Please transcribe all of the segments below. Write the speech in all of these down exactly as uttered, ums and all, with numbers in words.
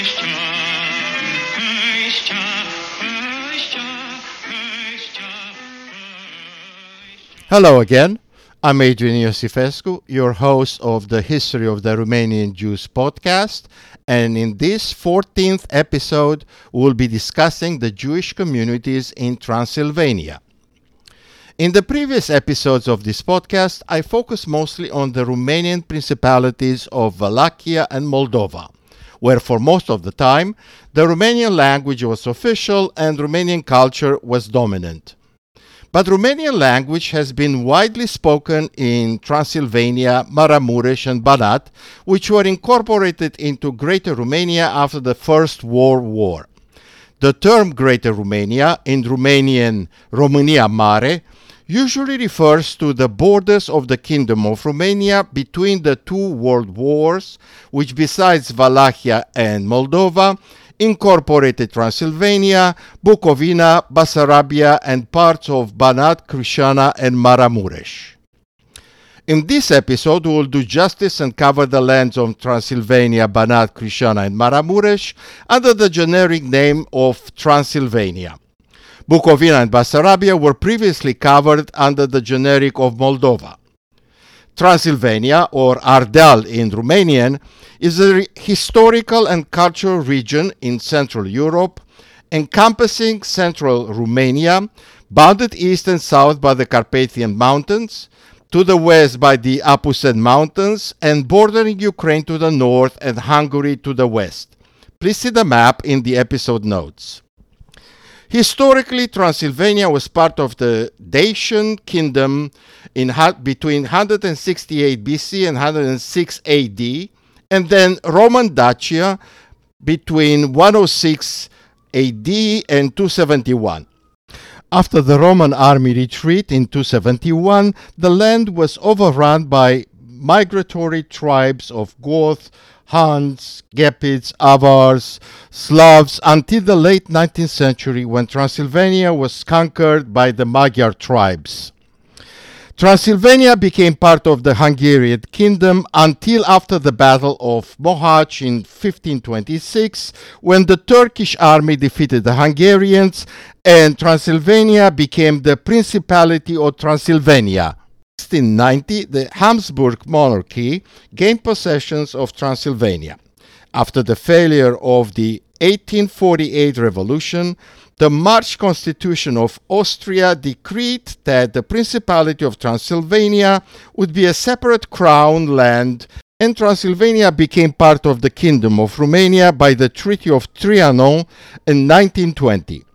Hello again. I'm Adrian Iosifescu, your host of the History of the Romanian Jews podcast, and in this fourteenth episode, we'll be discussing the Jewish communities in Transylvania. In the previous episodes of this podcast, I focused mostly on the Romanian principalities of Wallachia and Moldova, where for most of the time, the Romanian language was official and Romanian culture was dominant. But Romanian language has been widely spoken in Transylvania, Maramureș, and Banat, which were incorporated into Greater Romania after the First World War. The term Greater Romania, in Romanian România Mare, usually refers to the borders of the Kingdom of Romania between the two world wars, which besides Wallachia and Moldova, incorporated Transylvania, Bucovina, Basarabia, and parts of Banat, Crișana, and Maramureș. In this episode, we will do justice and cover the lands of Transylvania, Banat, Crișana, and Maramureș under the generic name of Transylvania. Bucovina and Basarabia were previously covered under the generic of Moldova. Transylvania, or Ardeal in Romanian, is a re- historical and cultural region in Central Europe, encompassing central Romania, bounded east and south by the Carpathian Mountains, to the west by the Apusen Mountains, and bordering Ukraine to the north and Hungary to the west. Please see the map in the episode notes. Historically, Transylvania was part of the Dacian kingdom in ha- between one sixty-eight B C and one oh six A D, and then Roman Dacia between one oh six A D and two seventy-one. After the Roman army retreat in two seventy-one, the land was overrun by migratory tribes of Goths, Huns, Gepids, Avars, Slavs until the late nineteenth century when Transylvania was conquered by the Magyar tribes. Transylvania became part of the Hungarian kingdom until after the Battle of Mohacs in fifteen twenty-six, when the Turkish army defeated the Hungarians and Transylvania became the Principality of Transylvania. In sixteen ninety, the Habsburg monarchy gained possessions of Transylvania. After the failure of the eighteen forty-eight revolution, the March Constitution of Austria decreed that the Principality of Transylvania would be a separate crown land, and Transylvania became part of the Kingdom of Romania by the Treaty of Trianon in nineteen twenty.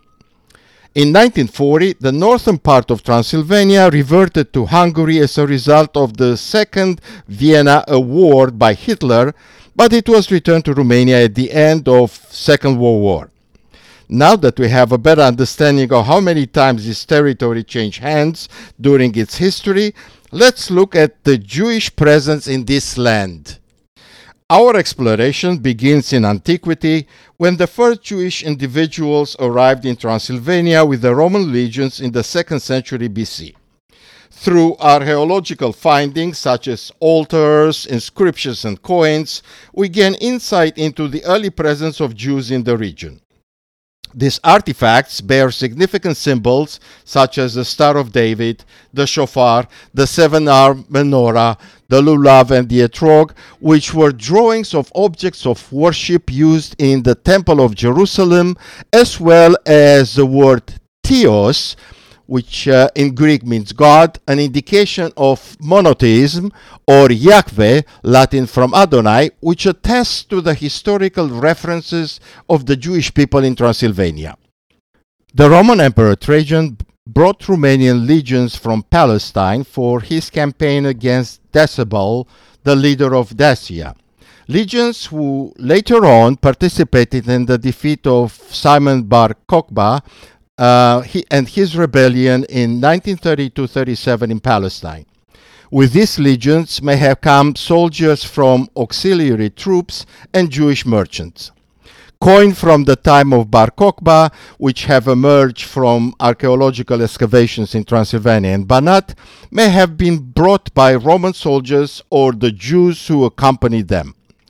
In nineteen forty, the northern part of Transylvania reverted to Hungary as a result of the Second Vienna Award by Hitler, but it was returned to Romania at the end of Second World War. Now that we have a better understanding of how many times this territory changed hands during its history, let's look at the Jewish presence in this land. Our exploration begins in antiquity, when the first Jewish individuals arrived in Transylvania with the Roman legions in the second century B C. Through archaeological findings such as altars, inscriptions, and coins, we gain insight into the early presence of Jews in the region. These artifacts bear significant symbols such as the Star of David, the shofar, the seven-armed menorah, the lulav, and the etrog, which were drawings of objects of worship used in the Temple of Jerusalem, as well as the word theos, which uh, in Greek means God, an indication of monotheism, or Yahweh, Latin from Adonai, which attests to the historical references of the Jewish people in Transylvania. The Roman Emperor Trajan brought Romanian legions from Palestine for his campaign against Decebal, the leader of Dacia. Legions who later on participated in the defeat of Simon Bar Kokhba uh, he, and his rebellion in nineteen thirty-two thirty-seven in Palestine. With these legions may have come soldiers from auxiliary troops and Jewish merchants. Coins from the time of Bar Kokhba, which have emerged from archaeological excavations in Transylvania and Banat, may have been brought by Roman soldiers or the Jews who accompanied them.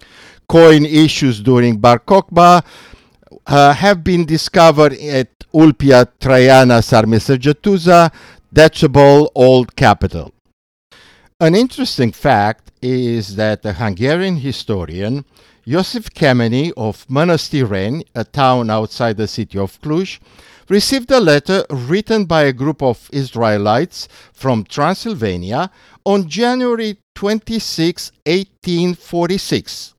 coin issues during Bar Kokhba uh, have been discovered at Ulpia Traiana Sarmisegetusa, Dachebol Old Capital. An interesting fact is that the Hungarian historian Josif Kemeny of Mănăstiren, a town outside the city of Cluj, received a letter written by a group of Israelites from Transylvania on January twenty-sixth, eighteen forty-six,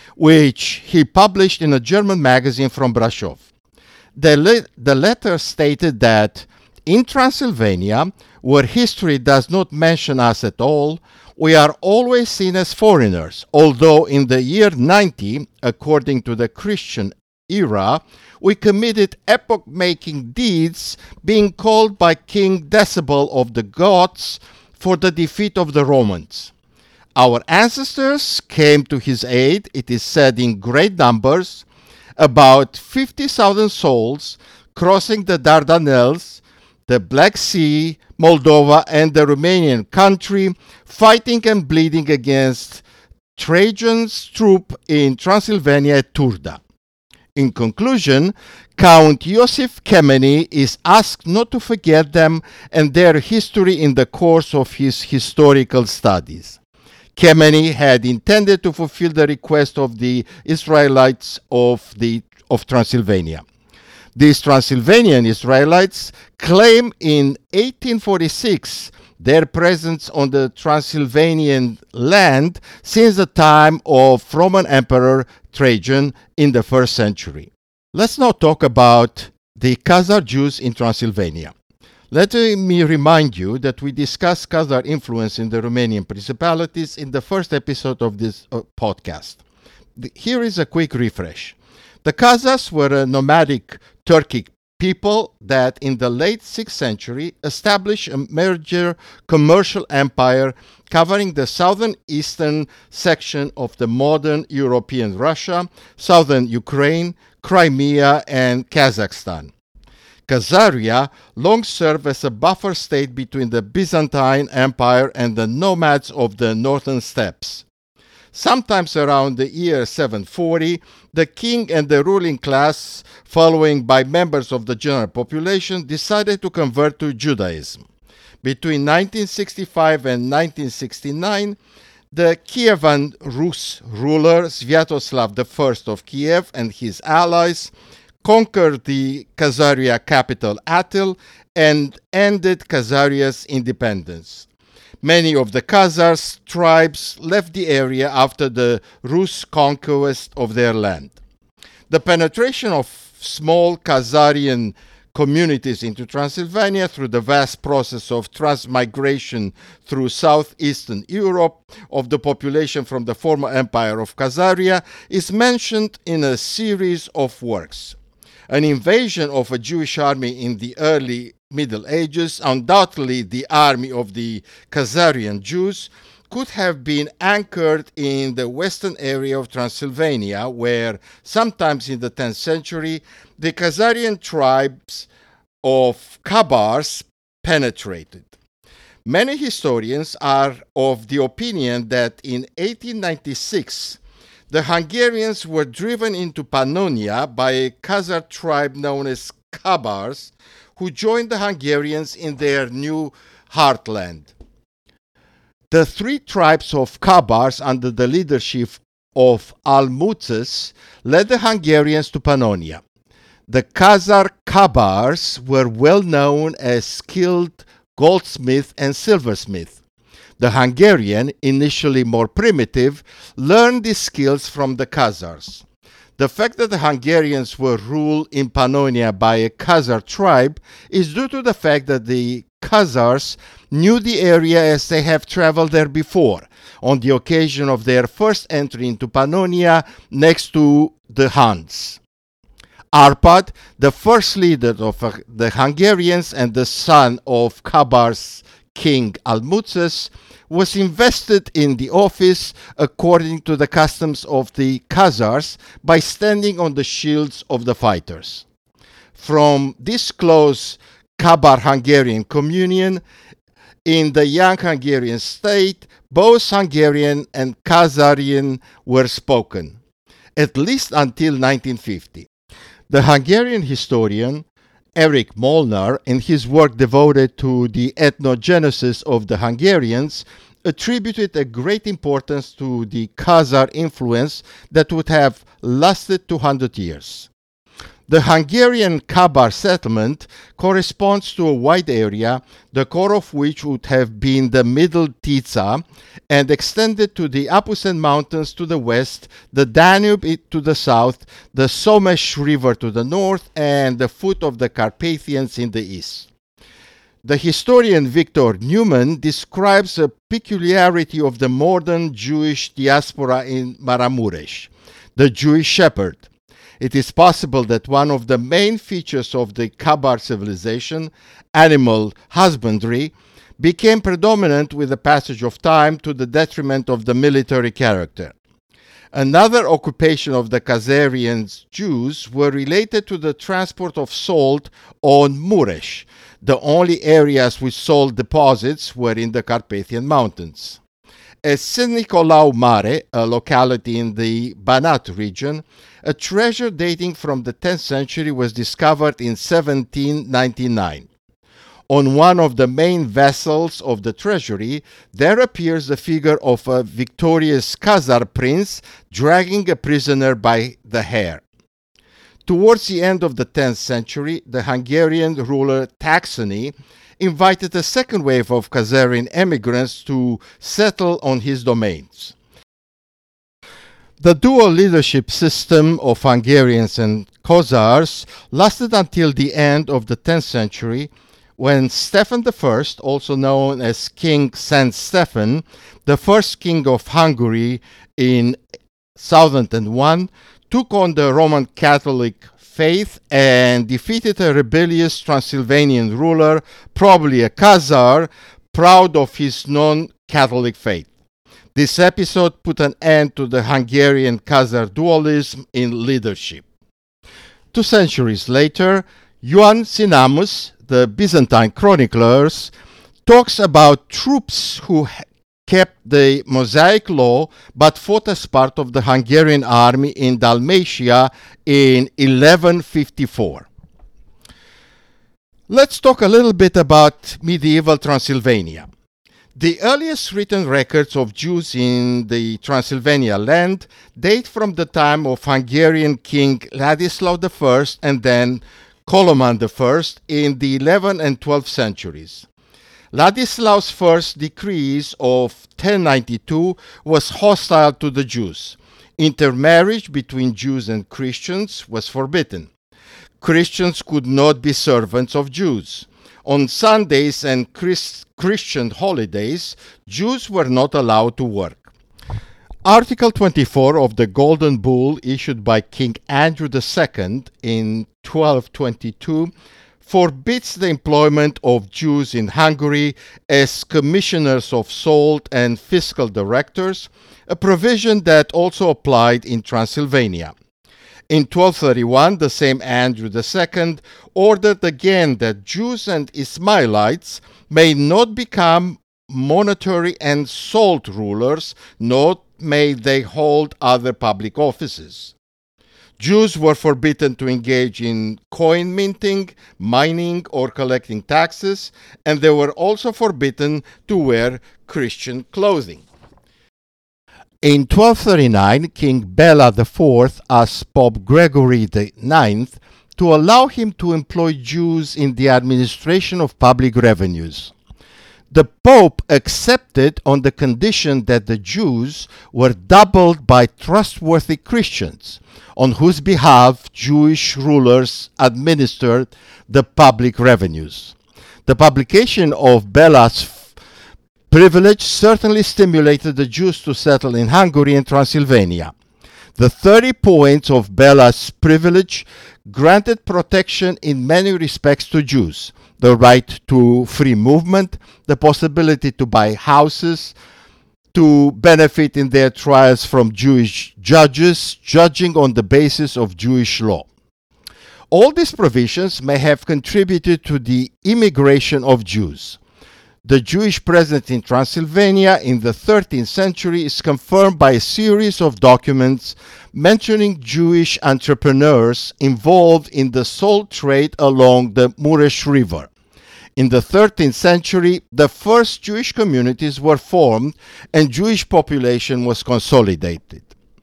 which he published in a German magazine from Brasov. The, le- the letter stated that in Transylvania, where history does not mention us at all, we are always seen as foreigners, although in the year ninety, according to the Christian era, we committed epoch-making deeds, being called by King Decebal of the Goths for the defeat of the Romans. Our ancestors came to his aid, it is said, in great numbers, about fifty thousand souls, crossing the Dardanelles, the Black Sea, Moldova, and the Romanian country, fighting and bleeding against Trajan's troop in Transylvania at Turda. In conclusion, Count Josif Kemeny is asked not to forget them and their history in the course of his historical studies. Kemeny had intended to fulfill the request of the Israelites of, the, of Transylvania. These Transylvanian Israelites claim in eighteen forty-six their presence on the Transylvanian land since the time of Roman Emperor Trajan in the first century. Let's now talk about the Khazar Jews in Transylvania. Let me remind you that we discussed Khazar influence in the Romanian principalities in the first episode of this uh, podcast. The, here is a quick refresh. The Khazars were a nomadic Turkic people that in the late sixth century established a major commercial empire covering the southern eastern section of the modern European Russia, southern Ukraine, Crimea, and Kazakhstan. Khazaria long served as a buffer state between the Byzantine Empire and the nomads of the northern steppes. Sometimes around the year seven forty, the king and the ruling class, following by members of the general population, decided to convert to Judaism. Between nineteen sixty-five and nineteen sixty-nine, the Kievan Rus ruler Sviatoslav the First of Kiev and his allies conquered the Khazaria capital Atil and ended Khazaria's independence. Many of the Khazars tribes left the area after the Rus conquest of their land. The penetration of small Khazarian communities into Transylvania through the vast process of transmigration through southeastern Europe of the population from the former empire of Khazaria is mentioned in a series of works. An invasion of a Jewish army in the early Middle Ages, undoubtedly the army of the Khazarian Jews, could have been anchored in the western area of Transylvania, where, sometimes in the tenth century, the Khazarian tribes of Khabars penetrated. Many historians are of the opinion that in eighteen ninety-six, the Hungarians were driven into Pannonia by a Khazar tribe known as Khabars, who joined the Hungarians in their new heartland. The three tribes of Khabars, under the leadership of Almutzes, led the Hungarians to Pannonia. The Khazar Khabars were well known as skilled goldsmiths and silversmiths. The Hungarian, initially more primitive, learned these skills from the Khazars. The fact that the Hungarians were ruled in Pannonia by a Khazar tribe is due to the fact that the Khazars knew the area as they have traveled there before, on the occasion of their first entry into Pannonia next to the Huns. Arpad, the first leader of the Hungarians and the son of Khabar's king Almutzes, was invested in the office according to the customs of the Khazars by standing on the shields of the fighters. From this close Khabar-Hungarian communion, in the young Hungarian state, both Hungarian and Khazarian were spoken. at least until nineteen fifty. The Hungarian historian Erich Molnar, in his work devoted to the ethnogenesis of the Hungarians, attributed a great importance to the Khazar influence that would have lasted two hundred years. The Hungarian Kabar settlement corresponds to a wide area, the core of which would have been the Middle Tisza, and extended to the Apusen Mountains to the west, the Danube to the south, the Somes River to the north, and the foot of the Carpathians in the east. The historian Victor Newman describes a peculiarity of the modern Jewish diaspora in Maramuresh, the Jewish shepherd. It is possible that one of the main features of the Kabar civilization, animal husbandry, became predominant with the passage of time to the detriment of the military character. Another occupation of the Khazarian Jews were related to the transport of salt on Muresh. The only areas with salt deposits were in the Carpathian Mountains. At Saint Nicolau Mare, a locality in the Banat region, a treasure dating from the tenth century was discovered in seventeen ninety-nine. On one of the main vessels of the treasury, there appears the figure of a victorious Khazar prince dragging a prisoner by the hair. Towards the end of the tenth century, the Hungarian ruler Taxony invited a second wave of Khazarian emigrants to settle on his domains. The dual leadership system of Hungarians and Khazars lasted until the end of the tenth century, when Stephen the First, also known as King Saint Stephen, the first king of Hungary in one thousand one, took on the Roman Catholic faith and defeated a rebellious Transylvanian ruler, probably a Khazar, proud of his non-Catholic faith. This episode put an end to the Hungarian-Khazar dualism in leadership. Two centuries later, Ioan Sinamus, the Byzantine chroniclers, talks about troops who kept the Mosaic law but fought as part of the Hungarian army in Dalmatia in eleven fifty-four. Let's talk a little bit about medieval Transylvania. The earliest written records of Jews in the Transylvania land date from the time of Hungarian King Ladislaus the First and then Koloman the First in the eleventh and twelfth centuries. Ladislaus' first decrees of ten ninety-two was hostile to the Jews. Intermarriage between Jews and Christians was forbidden. Christians could not be servants of Jews. On Sundays and Christ- Christian holidays, Jews were not allowed to work. Article twenty-four of the Golden Bull issued by King Andrew the Second in twelve twenty-two forbids the employment of Jews in Hungary as commissioners of salt and fiscal directors, a provision that also applied in Transylvania. In twelve thirty-one, the same Andrew the Second ordered again that Jews and Ismailites may not become monetary and salt rulers, nor may they hold other public offices. Jews were forbidden to engage in coin minting, mining, or collecting taxes, and they were also forbidden to wear Christian clothing. In twelve thirty-nine, King Bela the Fourth asked Pope Gregory the Ninth to allow him to employ Jews in the administration of public revenues. The Pope accepted on the condition that the Jews were doubled by trustworthy Christians, on whose behalf Jewish rulers administered the public revenues. The publication of Bela's privilege certainly stimulated the Jews to settle in Hungary and Transylvania. The thirty points of Bela's privilege granted protection in many respects to Jews: the right to free movement, the possibility to buy houses, to benefit in their trials from Jewish judges, judging on the basis of Jewish law. All these provisions may have contributed to the immigration of Jews. The Jewish presence in Transylvania in the thirteenth century is confirmed by a series of documents mentioning Jewish entrepreneurs involved in the salt trade along the Muresh River. In the thirteenth century, the first Jewish communities were formed and Jewish population was consolidated.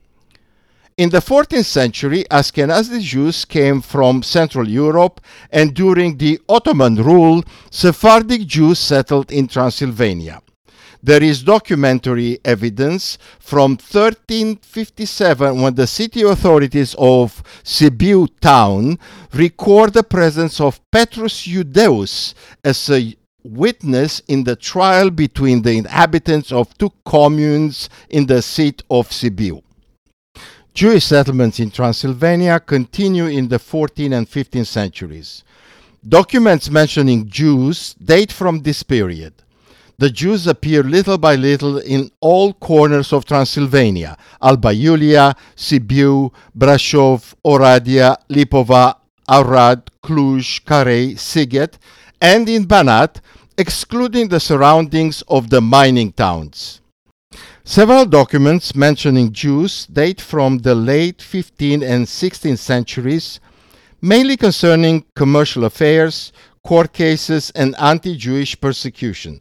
In the fourteenth century, Ashkenazi Jews came from Central Europe, and during the Ottoman rule, Sephardic Jews settled in Transylvania. There is documentary evidence from thirteen fifty-seven when the city authorities of Sibiu town record the presence of Petrus Judaeus as a witness in the trial between the inhabitants of two communes in the seat of Sibiu. Jewish settlements in Transylvania continue in the fourteenth and fifteenth centuries. Documents mentioning Jews date from this period. The Jews appear little by little in all corners of Transylvania: Alba Iulia, Sibiu, Brașov, Oradea, Lipova, Arad, Cluj, Carei, Sighet, and in Banat, excluding the surroundings of the mining towns. Several documents mentioning Jews date from the late fifteenth and sixteenth centuries, mainly concerning commercial affairs, court cases, and anti-Jewish persecution.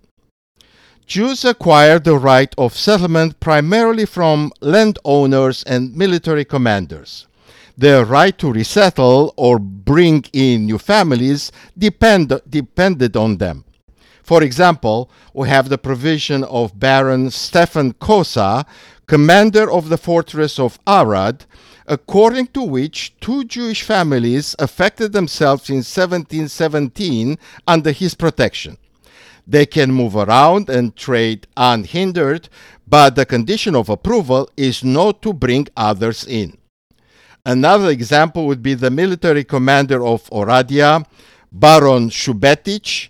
Jews acquired the right of settlement primarily from landowners and military commanders. Their right to resettle or bring in new families depend, depended on them. For example, we have the provision of Baron Stefan Kosa, commander of the fortress of Arad, according to which two Jewish families affected themselves in seventeen seventeen under his protection. They can move around and trade unhindered, but the condition of approval is not to bring others in. Another example would be the military commander of Oradea, Baron Shubetic,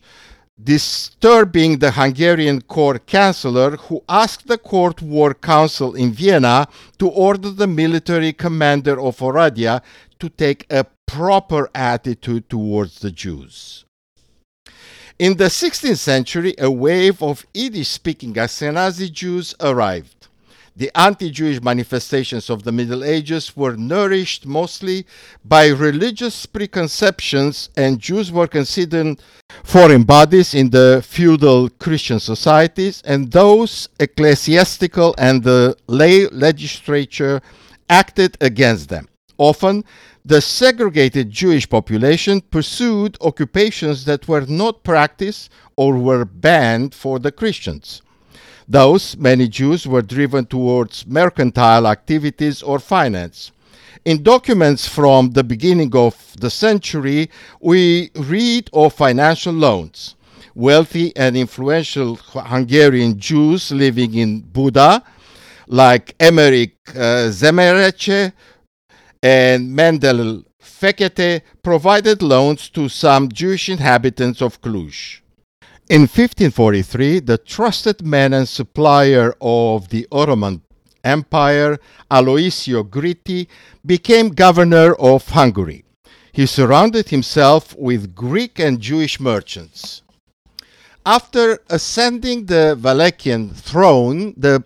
disturbing the Hungarian court councillor, who asked the court war council in Vienna to order the military commander of Oradea to take a proper attitude towards the Jews. In the sixteenth century, a wave of Yiddish-speaking Ashkenazi Jews arrived. The anti-Jewish manifestations of the Middle Ages were nourished mostly by religious preconceptions, and Jews were considered foreign bodies in the feudal Christian societies, and those ecclesiastical and the lay legislature acted against them. Often, the segregated Jewish population pursued occupations that were not practiced or were banned for the Christians. Thus, many Jews were driven towards mercantile activities or finance. In documents from the beginning of the century, we read of financial loans. Wealthy and influential Hungarian Jews living in Buda, like Emmerich uh, Zemerece and Mendel Fekete, provided loans to some Jewish inhabitants of Cluj. In fifteen forty-three, the trusted man and supplier of the Ottoman Empire, Aloisio Gritti, became governor of Hungary. He surrounded himself with Greek and Jewish merchants. After ascending the Wallachian throne, the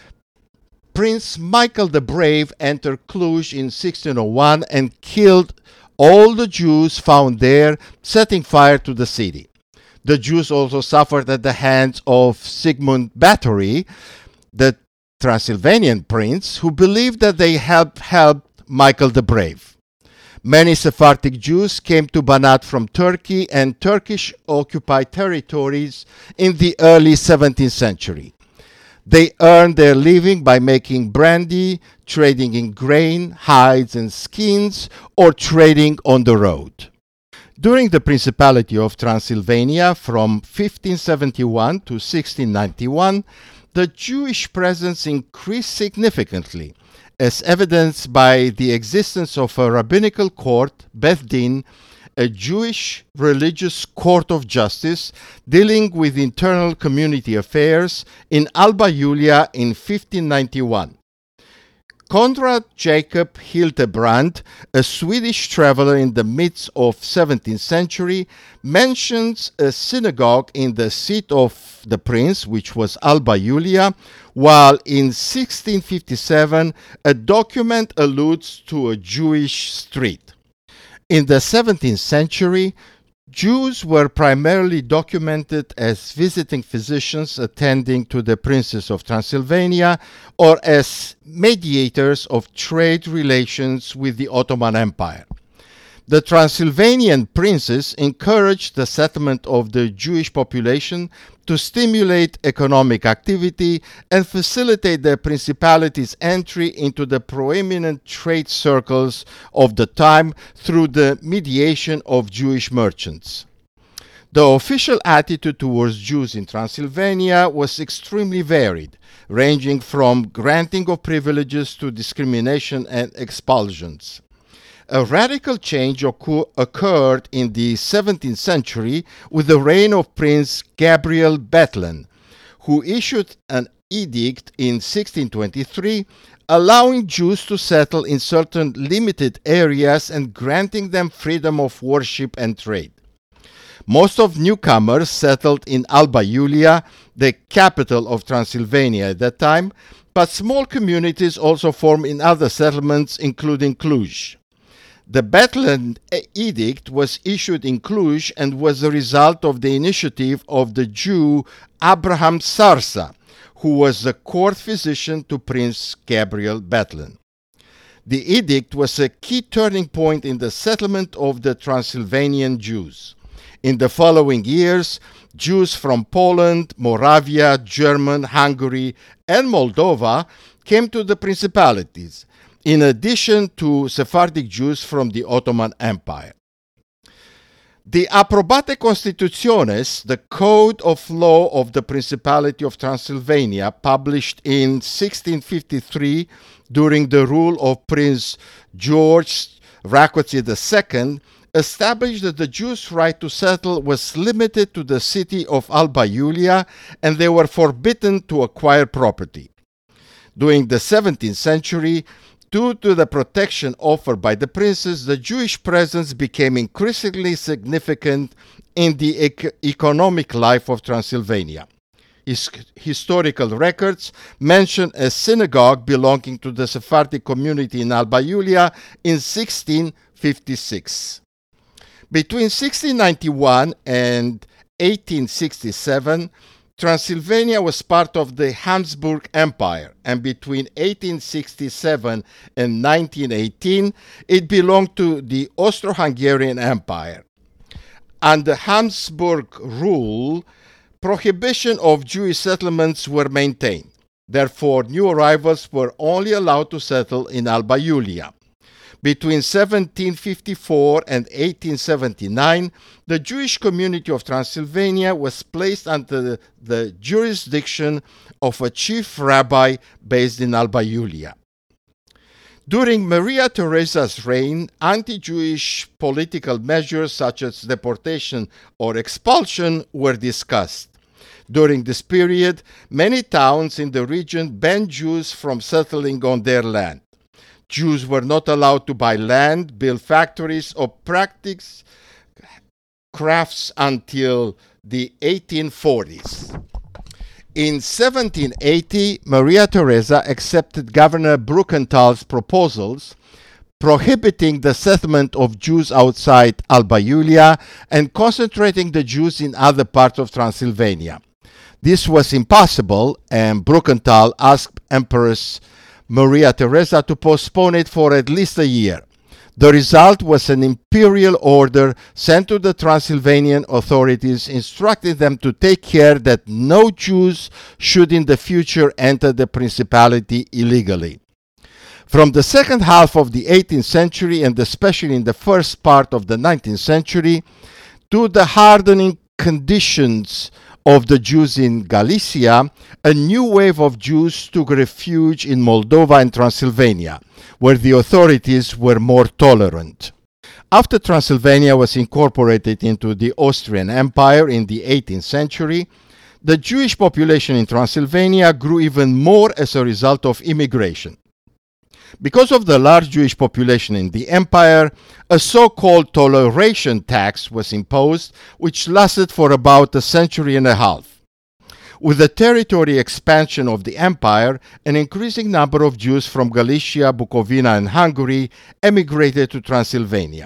Prince Michael the Brave entered Cluj in sixteen oh one and killed all the Jews found there, setting fire to the city. The Jews also suffered at the hands of Sigmund Batory, the Transylvanian prince, who believed that they helped help Michael the Brave. Many Sephardic Jews came to Banat from Turkey and Turkish-occupied territories in the early seventeenth century. They earned their living by making brandy, trading in grain, hides, and skins, or trading on the road. During the Principality of Transylvania from fifteen seventy-one to sixteen ninety-one, the Jewish presence increased significantly, as evidenced by the existence of a rabbinical court, Beth Din, a Jewish religious court of justice dealing with internal community affairs in Alba Iulia in fifteen ninety-one. Konrad Jacob Hildebrand, a Swedish traveler in the midst of seventeenth century, mentions a synagogue in the seat of the prince, which was Alba Iulia, while in sixteen fifty-seven a document alludes to a Jewish street. In the seventeenth century, Jews were primarily documented as visiting physicians attending to the princes of Transylvania or as mediators of trade relations with the Ottoman Empire. The Transylvanian princes encouraged the settlement of the Jewish population to stimulate economic activity and facilitate the principality's entry into the proeminent trade circles of the time through the mediation of Jewish merchants. The official attitude towards Jews in Transylvania was extremely varied, ranging from granting of privileges to discrimination and expulsions. A radical change occur- occurred in the seventeenth century with the reign of Prince Gabriel Bethlen, who issued an edict in sixteen twenty-three allowing Jews to settle in certain limited areas and granting them freedom of worship and trade. Most of newcomers settled in Alba Iulia, the capital of Transylvania at that time, but small communities also formed in other settlements, including Cluj. The Bethlen Edict was issued in Cluj and was the result of the initiative of the Jew Abraham Sarsa, who was the court physician to Prince Gabriel Bethlen. The edict was a key turning point in the settlement of the Transylvanian Jews. In the following years, Jews from Poland, Moravia, Germany, Hungary, and Moldova came to the principalities, in addition to Sephardic Jews from the Ottoman Empire. The Approbate Constitutiones, the code of law of the Principality of Transylvania, published in sixteen fifty-three during the rule of Prince George Rákóczi the Second, established that the Jews' right to settle was limited to the city of Alba Iulia and they were forbidden to acquire property. During the seventeenth century, due to the protection offered by the princes, the Jewish presence became increasingly significant in the ec- economic life of Transylvania. His historical records mention a synagogue belonging to the Sephardic community in Alba Iulia in sixteen fifty-six. Between sixteen ninety-one and eighteen sixty-seven, Transylvania was part of the Habsburg Empire, and between eighteen sixty-seven and nineteen eighteen, it belonged to the Austro-Hungarian Empire. Under Habsburg rule, prohibition of Jewish settlements were maintained. Therefore, new arrivals were only allowed to settle in Alba Iulia. Between seventeen fifty-four and eighteen seventy-nine, the Jewish community of Transylvania was placed under the, the jurisdiction of a chief rabbi based in Alba Iulia. During Maria Theresa's reign, anti-Jewish political measures such as deportation or expulsion were discussed. During this period, many towns in the region banned Jews from settling on their land. Jews were not allowed to buy land, build factories, or practice crafts until the eighteen forties. In seventeen eighty, Maria Theresa accepted Governor Bruchenthal's proposals prohibiting the settlement of Jews outside Alba Iulia and concentrating the Jews in other parts of Transylvania. This was impossible, and Bruchenthal asked Empress Maria Theresa to postpone it for at least a year. The result was an imperial order sent to the Transylvanian authorities instructing them to take care that no Jews should in the future enter the principality illegally. From the second half of the eighteenth century, and especially in the first part of the nineteenth century, to the hardening conditions of the Jews in Galicia, a new wave of Jews took refuge in Moldova and Transylvania, where the authorities were more tolerant. After Transylvania was incorporated into the Austrian Empire in the eighteenth century, the Jewish population in Transylvania grew even more as a result of immigration. Because of the large Jewish population in the empire, a so-called toleration tax was imposed, which lasted for about a century and a half. With the territory expansion of the empire, an increasing number of Jews from Galicia, Bukovina, and Hungary emigrated to Transylvania.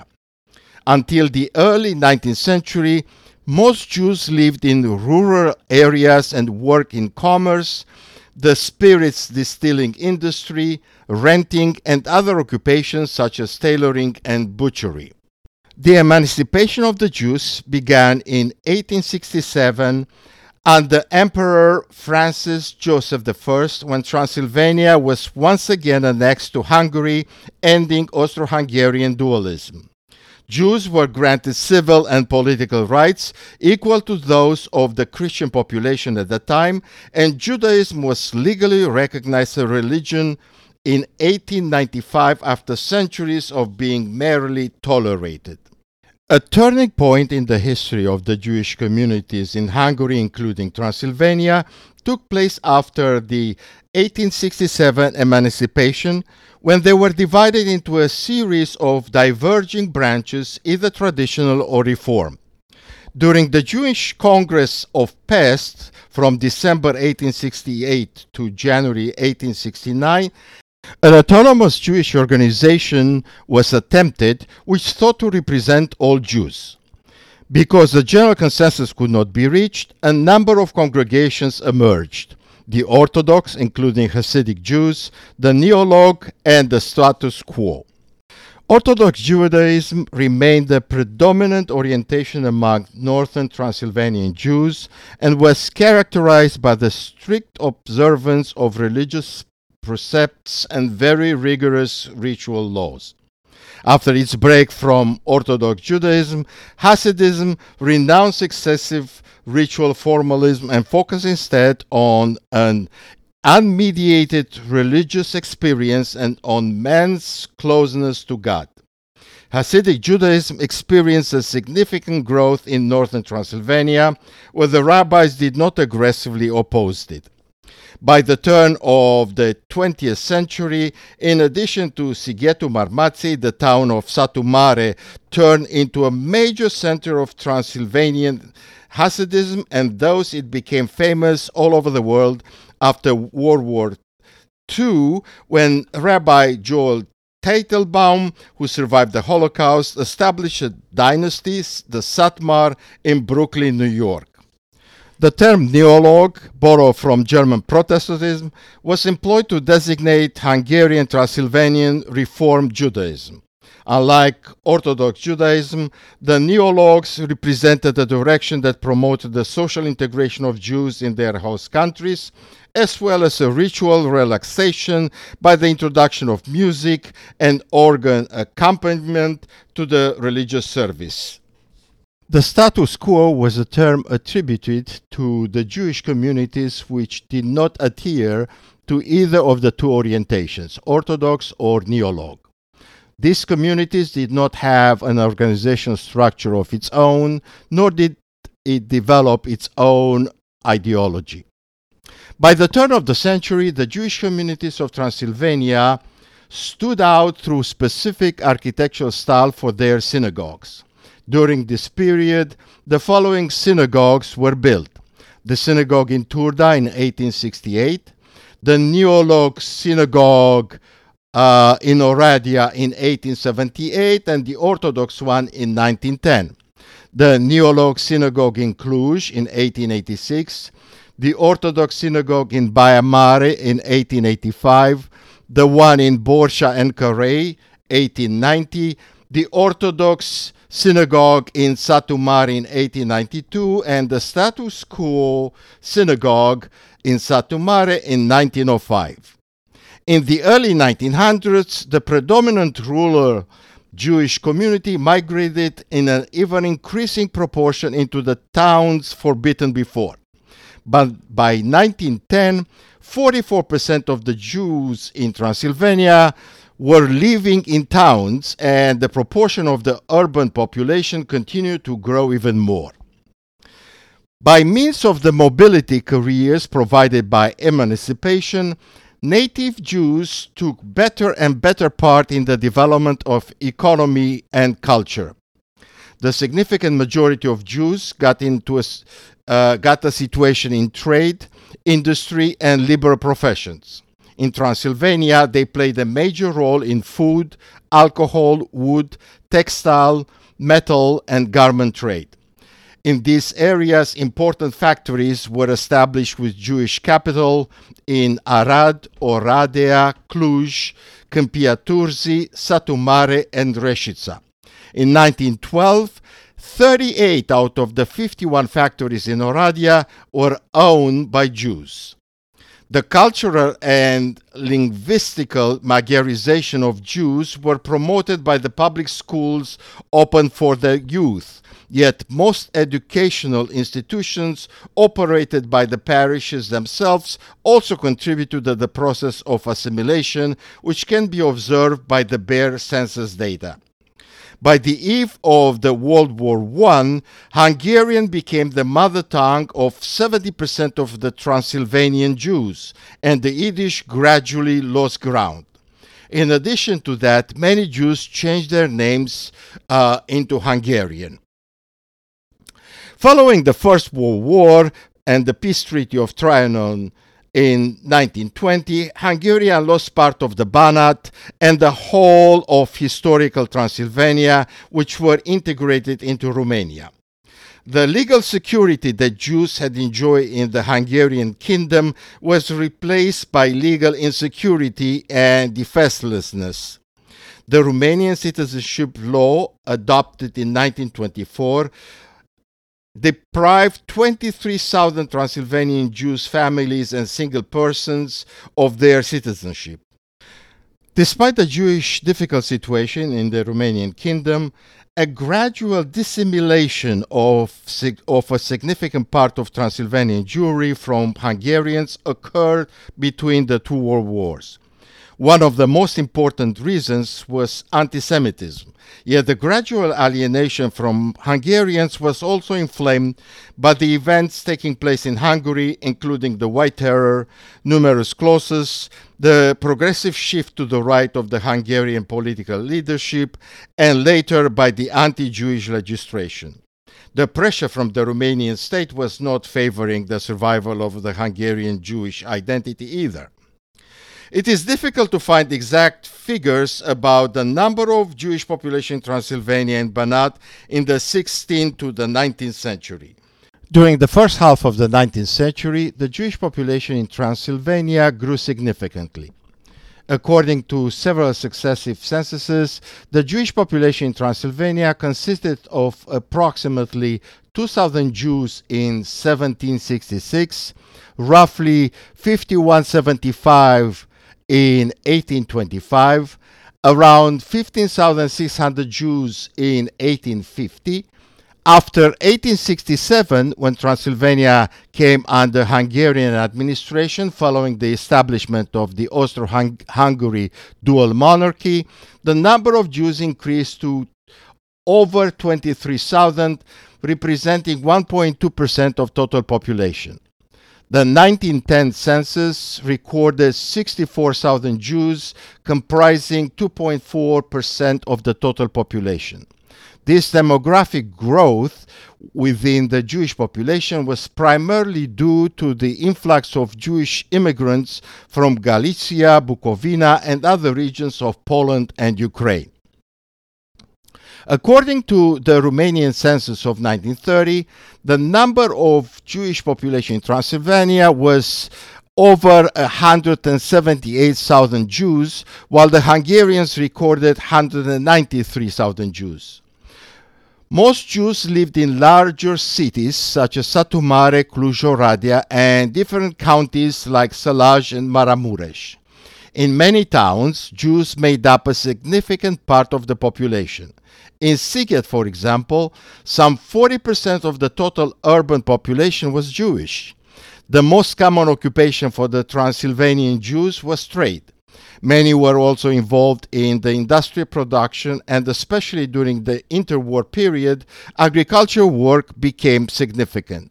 Until the early nineteenth century, most Jews lived in rural areas and worked in commerce, the spirits distilling industry, renting, and other occupations such as tailoring and butchery. The emancipation of the Jews began in eighteen sixty-seven under Emperor Francis Joseph the First, when Transylvania was once again annexed to Hungary, ending Austro-Hungarian dualism. Jews were granted civil and political rights equal to those of the Christian population at the time, and Judaism was legally recognized as a religion in eighteen ninety-five after centuries of being merely tolerated. A turning point in the history of the Jewish communities in Hungary, including Transylvania, took place after the eighteen sixty-seven emancipation, when they were divided into a series of diverging branches, either traditional or reform. During the Jewish Congress of Pest from December eighteen sixty-eight to January eighteen sixty-nine, an autonomous Jewish organization was attempted which sought to represent all Jews. Because the general consensus could not be reached, a number of congregations emerged: the Orthodox, including Hasidic Jews, the Neolog, and the Status Quo. Orthodox Judaism remained the predominant orientation among northern Transylvanian Jews and was characterized by the strict observance of religious precepts and very rigorous ritual laws. After its break from Orthodox Judaism, Hasidism renounced excessive ritual formalism and focused instead on an unmediated religious experience and on man's closeness to God. Hasidic Judaism experienced a significant growth in northern Transylvania, where the rabbis did not aggressively oppose it. By the turn of the twentieth century, in addition to Sighetu Marmației, the town of Satu Mare turned into a major center of Transylvanian Hasidism, and thus it became famous all over the world after World War Two, when Rabbi Joel Teitelbaum, who survived the Holocaust, established a dynasty, the Satmar, in Brooklyn, New York. The term Neolog, borrowed from German Protestantism, was employed to designate Hungarian Transylvanian Reform Judaism. Unlike Orthodox Judaism, the Neologs represented a direction that promoted the social integration of Jews in their host countries, as well as a ritual relaxation by the introduction of music and organ accompaniment to the religious service. The status quo was a term attributed to the Jewish communities which did not adhere to either of the two orientations, Orthodox or Neolog. These communities did not have an organizational structure of its own, nor did it develop its own ideology. By the turn of the century, the Jewish communities of Transylvania stood out through specific architectural style for their synagogues. During this period, the following synagogues were built: the synagogue in Turda in eighteen sixty-eight, the Neolog synagogue uh, in Oradea in eighteen seventy-eight, and the Orthodox one in nineteen ten. The Neolog synagogue in Cluj in eighteen eighty-six, the Orthodox synagogue in Baia Mare in eighteen eighty-five, the one in Borșa and Carei, eighteen ninety, the Orthodox synagogue in Satu Mare in eighteen ninety-two, and the Status Quo synagogue in Satu Mare in nineteen oh five. In the early nineteen hundreds, the predominant rural Jewish community migrated in an ever increasing proportion into the towns forbidden before. But by nineteen ten, forty-four percent of the Jews in Transylvania were living in towns, and the proportion of the urban population continued to grow even more. By means of the mobility careers provided by emancipation, native Jews took better and better part in the development of economy and culture. The significant majority of Jews got into a, uh, got a situation in trade, industry, and liberal professions. In Transylvania, they played a major role in food, alcohol, wood, textile, metal, and garment trade. In these areas, important factories were established with Jewish capital in Arad, Oradea, Cluj, Câmpia Turzii, Satu Mare, and Reșița. In nineteen twelve, thirty-eight out of the fifty-one factories in Oradea were owned by Jews. The cultural and linguistical Magyarization of Jews were promoted by the public schools open for the youth, yet most educational institutions operated by the parishes themselves also contributed to the process of assimilation, which can be observed by the bare census data. By the eve of the World War One, Hungarian became the mother tongue of seventy percent of the Transylvanian Jews, and the Yiddish gradually lost ground. In addition to that, many Jews changed their names uh, into Hungarian. Following the First World War and the Peace Treaty of Trianon in nineteen twenty, Hungary lost part of the Banat and the whole of historical Transylvania, which were integrated into Romania. The legal security that Jews had enjoyed in the Hungarian kingdom was replaced by legal insecurity and defenselessness. The Romanian citizenship law, adopted in nineteen twenty-four, deprived twenty-three thousand Transylvanian Jews families and single persons of their citizenship. Despite the Jewish difficult situation in the Romanian kingdom, a gradual dissimulation of, of a significant part of Transylvanian Jewry from Hungarians occurred between the two world wars. One of the most important reasons was anti-Semitism, yet the gradual alienation from Hungarians was also inflamed by the events taking place in Hungary, including the White Terror, numerous clauses, the progressive shift to the right of the Hungarian political leadership, and later by the anti-Jewish legislation. The pressure from the Romanian state was not favoring the survival of the Hungarian Jewish identity either. It is difficult to find exact figures about the number of Jewish population in Transylvania and Banat in the sixteenth to the nineteenth century. During the first half of the nineteenth century, the Jewish population in Transylvania grew significantly. According to several successive censuses, the Jewish population in Transylvania consisted of approximately two thousand Jews in seventeen sixty-six, roughly fifty-one seventy-five in eighteen twenty-five, around fifteen thousand six hundred Jews in eighteen fifty. After eighteen sixty-seven, when Transylvania came under Hungarian administration following the establishment of the Austro-Hungary dual monarchy, the number of Jews increased to over twenty-three thousand, representing one point two percent of total population. The nineteen ten census recorded sixty-four thousand Jews, comprising two point four percent of the total population. This demographic growth within the Jewish population was primarily due to the influx of Jewish immigrants from Galicia, Bukovina, and other regions of Poland and Ukraine. According to the Romanian census of nineteen thirty, the number of Jewish population in Transylvania was over one hundred seventy-eight thousand Jews, while the Hungarians recorded one hundred ninety-three thousand Jews. Most Jews lived in larger cities such as Satu Mare, Cluj-Oradea, and different counties like Sălaj and Maramureș. In many towns, Jews made up a significant part of the population. In Sighet, for example, some forty percent of the total urban population was Jewish. The most common occupation for the Transylvanian Jews was trade. Many were also involved in the industrial production, and especially during the interwar period, agricultural work became significant.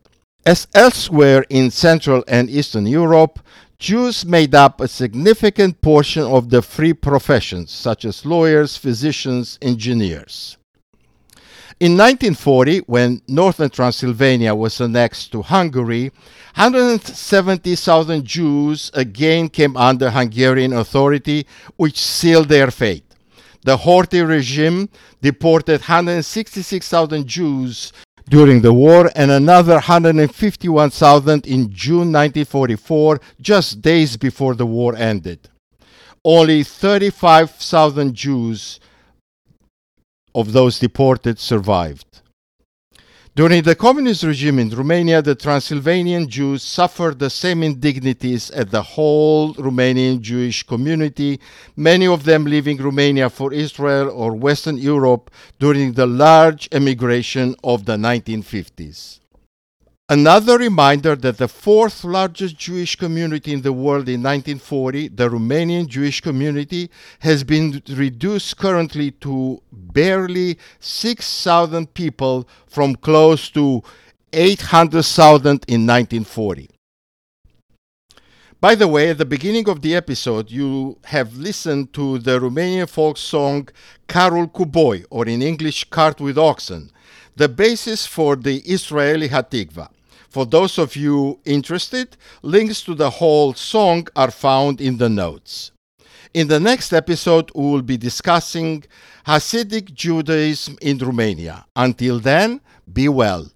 As elsewhere in Central and Eastern Europe, Jews made up a significant portion of the free professions, such as lawyers, physicians, engineers. In nineteen forty, when northern Transylvania was annexed to Hungary, one hundred seventy thousand Jews again came under Hungarian authority, which sealed their fate. The Horthy regime deported one hundred sixty-six thousand Jews during the war and another one hundred fifty-one thousand in June nineteen forty-four, just days before the war ended. Only thirty-five thousand Jews of those deported survived. During the communist regime in Romania, the Transylvanian Jews suffered the same indignities as the whole Romanian Jewish community, many of them leaving Romania for Israel or Western Europe during the large emigration of the nineteen fifties. Another reminder that the fourth largest Jewish community in the world in nineteen forty, the Romanian Jewish community, has been reduced currently to barely six thousand people from close to eight hundred thousand in nineteen forty. By the way, at the beginning of the episode, you have listened to the Romanian folk song Carul cu boi, or in English, Cart with Oxen, the basis for the Israeli Hatikva. For those of you interested, links to the whole song are found in the notes. In the next episode, we will be discussing Hasidic Judaism in Romania. Until then, be well.